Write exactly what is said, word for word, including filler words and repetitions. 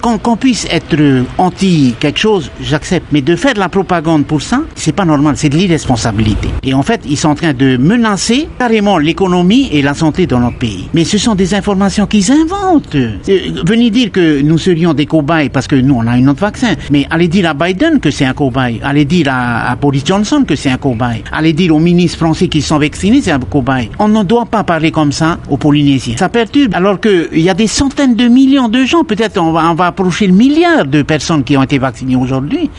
Qu'on, qu'on puisse être anti quelque chose, j'accepte. Mais de faire de la propagande pour ça, c'est pas normal, c'est de l'irresponsabilité. Et en fait, ils sont en train de menacer carrément l'économie et la santé dans notre pays. Mais ce sont des informations qu'ils inventent. Euh, venez dire que nous serions des cobayes parce que nous, on a un autre vaccin. Mais allez dire à Biden que c'est un cobaye. Allez dire à, à Boris Johnson que c'est un cobaye. Allez dire aux ministres français qui sont vaccinés, c'est un cobaye. On ne doit pas parler comme ça aux Polynésiens. Ça perturbe. Alors qu'il y a des centaines de millions de gens, peut-être on va, on va approcher le milliard de personnes qui ont été vaccinées aujourd'hui.